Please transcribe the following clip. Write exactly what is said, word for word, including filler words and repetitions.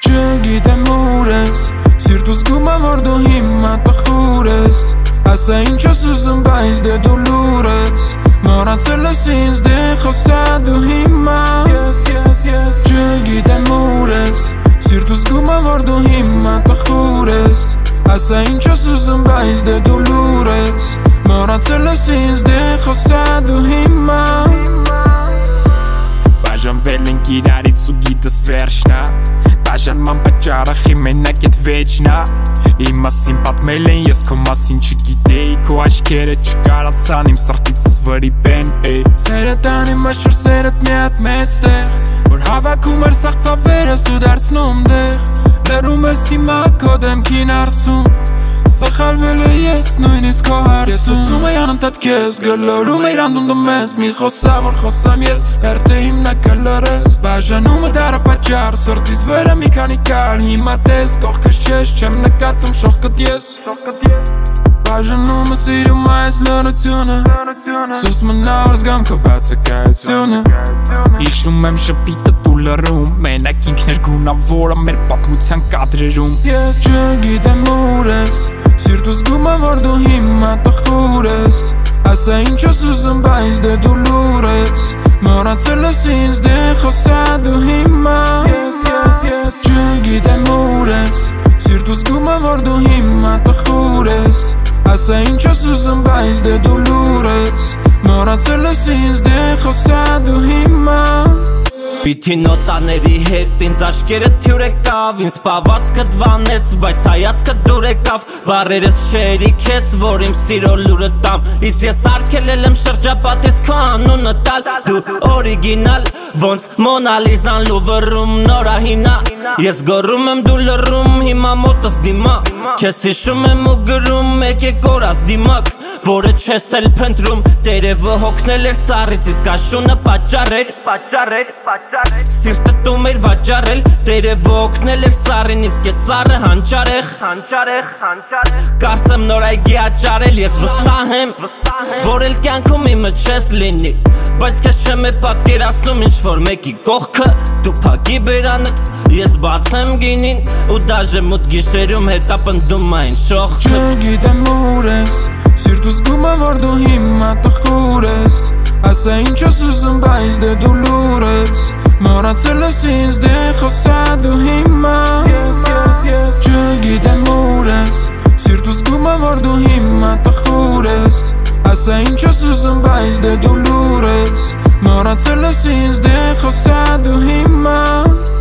Չգիտեմ ուր ես, սիրտուս գում է որ դու հիմա տխուր ես Ասա ինչ ես ուզում բայց դե դու լուր ես Մոռացել ես ինձ դե խոսա դու հիմա Չգիտեմ ուր ես, սիրտուս գում է որ դու հիմա տխուր ես Ասա ինչ ես ուզում բայց դե դու լուր ես Մոռացել ես ինձ դե խոսա դու հիմա Բաժանվել ենք իրարից ու գիտես վերջնա Բաժանման պատճառը խիմենակ էդ վեճնա Իմ մասին պատմել են ես քո մասին չգիտեի Քո աչքերը չկարացան իմ սրտիցս վրիպեն Սերդ անի մաշուր սերդ մի հատ մեծ տեղ Որ հավաքում էր սաղ ծավերս ու դարձնում դեղ Լերում ես հիմա քո դեմքին արցում Սխալվել է ես նույնիսկ քո հարցում Ես լսում էի անընդհատ քեզ գլորում էիր անդունդում ես Մի խոսա որ խոսամ ես հերթը հիմնա կլրես Բաժանումը դարավ պատճառ սրտիս վրա մի քանի կար Հիմա տես կողքս չես չեմ նկատում շողքդ ես Բաժանումը սիրում այս լրությունը Սուս մնալ զգամ քո բացակայությունը Հիշում եմ շպիտը դու լռում Մենակ ինքն էր գունավորը մեր պատմության կադրերում Ես չգիտեմ ուր ես Սիրտուս գում է որ դու հիմա տխուր ես Ասա ինչ ես ուզում բայց դե դու լուր ես Մոռացել ես ինձ դե խոսա դու հիմա Չգիտեմ ուր ես Սիրտուս գում է որ դու հիմա տխուր ես Ասա ինչ ես ուզում բայց դե դու լուր ես Մոռացել ես ինձ դե խոսա դու հիմա Պիթի նոտաների հետ ինձ աշկերը թյուր եկավ Ինձ պավացքը դվանեց, բայց հայացքը դուր եկավ Բարերս չերիքեց, որ իմ սիրո լուրը տամ Իս ես արգելել եմ շրջապատիս քո անունը տալ Դու օրիգինալ, ոնց մոնալիզան լուվրում նորահինա Ես գոռում եմ դու լռում, հիմա մոտս դիմա Քեզ հիշում եմ ու գրում, եկեք օրաս դիմակ Որը չես էլ փնտրում, տերևը հոգնել էր ծառից Իսկ աշունը պատճառ էր, պատճառ էր, պատճառ էր Սիրտը տում էր վաճառել, տերևը հոգնել էր ծառին Իսկ է ծառը հանճարեղ, հանճարեղ, հանճարեղ Կարծեմ նոր այգի աճարել, ես վստահ եմ Որ էլ կյանքում իմը չես լինի Բայց քեզ չեմ է պատկերացնում ինչ որ մեկի կողքը Դու փակի բերանդ, ես բացեմ գինին Ու դաժե մութ գիշերում հետապնդում այն շողքը Չգիտեմ ուր ես Սիրտուս գում է որ դու հիմա տխուր ես Ասա ինչ ես ուզում բայց դե դու լուր ես Մոռացել ես ինձ դե խոսա դու հիմա Չգիտեմ ուր ես Սիրտուս գում է որ դու հիմա տխուր ես Ասա ինչ ես ուզում բայց դե դու լուր ես Մոռացել ես ինձ դե խոսա դու հիմա